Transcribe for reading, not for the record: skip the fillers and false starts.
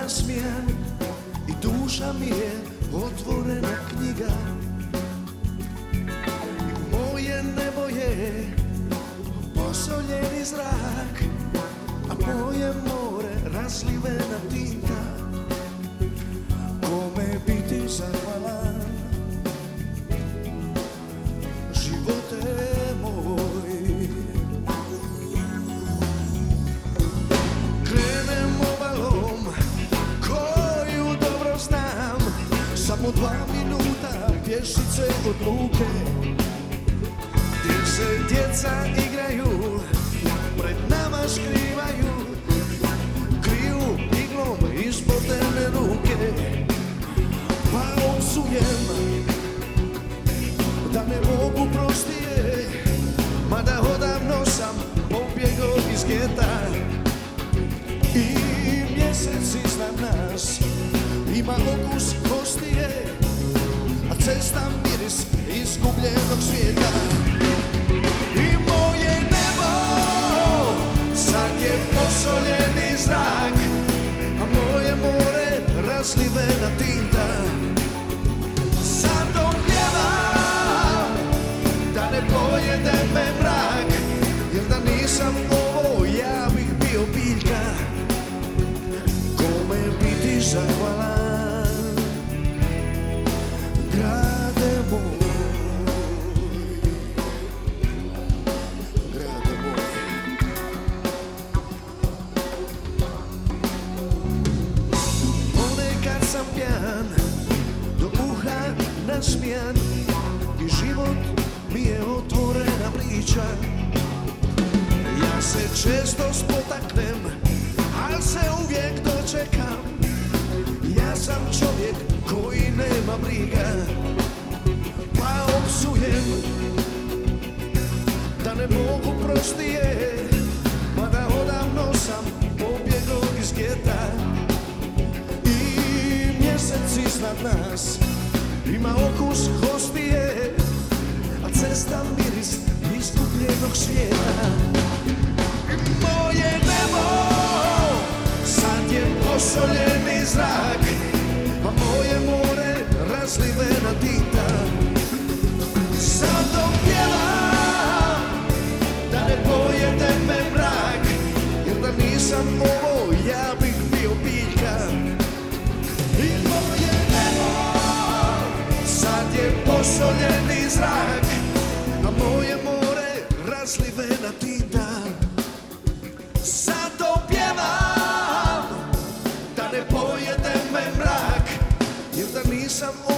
nasmijan i duša mi je otvorena knjiga. I moje nebo je posoljeni zrak, a moje more razlivena tinta. Kome biti zahvalan, živote moj. Krenem obalom koju dobro znam, samo 2 minuta pješice od luke, gdje se djeca igraju, pred nama škrivaju, kriju iglom ispotene ruke. Pa opsujem da me mogu prostije, mada odavno sam pobjegao iz geta. I mjesec iznad nas ima okus kostije, a cesta miris izgubljenog svijeta. I moje nebo sad je posoljeni zrak, a moje more razlivena tinta. Sad pjevam da ne pojede me mrak, jer da nisam ovo ja bih bio biljka. Kome biti zahvalan, grade moj, grade moj. Ponekad sam pjan, do uha nasmijan, i život mi je otvorena priča. Ja se često spotaknem, al se uvijek dočekam. Ja sam čovjek koji nema briga, pa opsujem da ne mogu prostije, mada odavno sam pobjegao iz geta. I mjesec iznad nas ima okus hostije, a cesta miris izgubljenog svijeta. Moje nebo sad je posoljeni zrak, a moje more razlivena tinta. Sad pjevam da ne pojede me mrak, jer da nisam ovo ja bih bio biljka. I moje nebo sad je posoljeni zrak, a moje more razlivena tinta. Sad pjevam da ne pojede me mrak, jer da nisam